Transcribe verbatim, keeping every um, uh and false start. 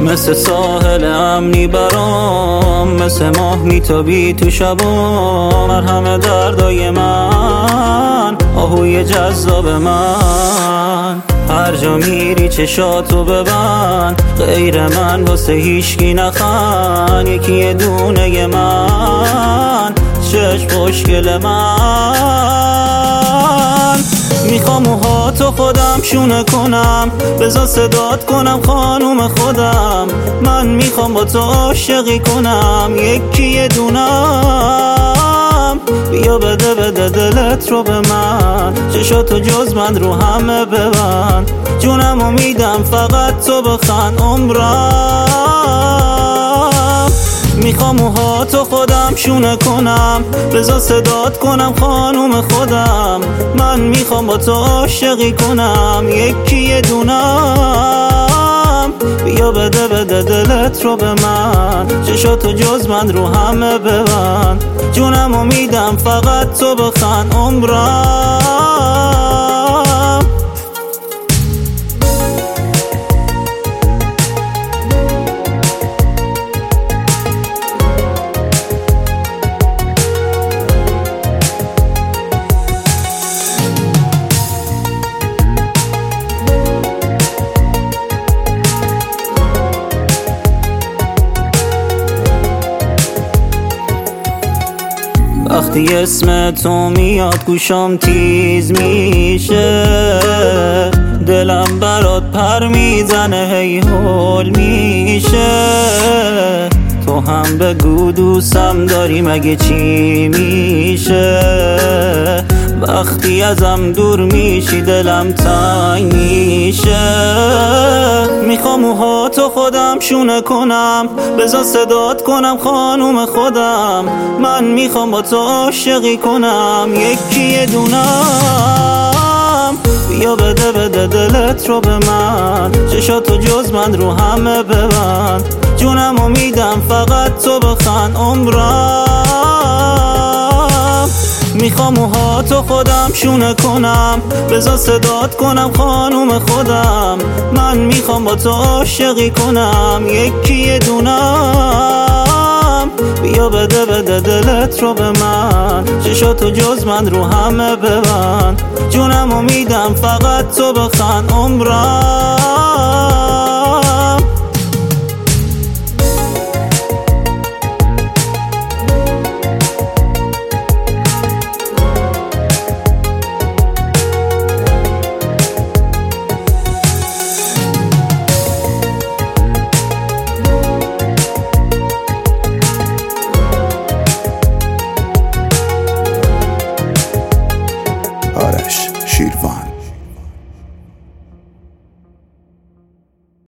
مثل ساحل امنی برام، مثل ماه میتابی تو شبام. مرهم دردای من، آهوی جذاب من، هر جا میری چشاتو ببند، غیر من واسه هیچکی نخند. یکی دونه من، چشم خوشگل من. میخوام موهاتو خودم شونه کنم، بذار صدات کنم خانوم خودم. من میخوام با تو عاشقی کنم، یکی دونم. بیا بده بده دلت رو به من، چشاتو جز من رو همه ببند. جونمو میدم فقط تو بخند عمرم. میخوام موهاتو خودم شونه کنم، بذار صدات کنم خانوم خودم. من میخوام با تو عاشقی کنم، یکی دونم. بیا بده بده دلت رو به من، چشاتو جز من رو همه ببند. جونمو میدم فقط تو بخند عمرم. وقتی اسم تو میاد گوشام تیز میشه، دلم برات پر میزنه هی هول میشه. تو هم بگو دوستم داری مگه چی میشه؟ وقتی ازم دور میشی دلم تنگ میشه. میخوام موهاتو خودم شونه کنم، بذار صدات کنم خانوم خودم. من میخوام با تو عاشقی کنم، یکی دونم. بیا بده بده دلت رو به من، چشاتو جز من رو همه ببند. جونمو میدم فقط تو بخند عمرم. میخوام موهاتو خودم شونه کنم، بذار صدات کنم خانوم خودم. من میخوام با تو عاشقی کنم، یکی دونم. بیا بده بده دلت رو به من، چشاتو جز من رو همه ببند. جونمو میدم فقط تو بخند عمرم.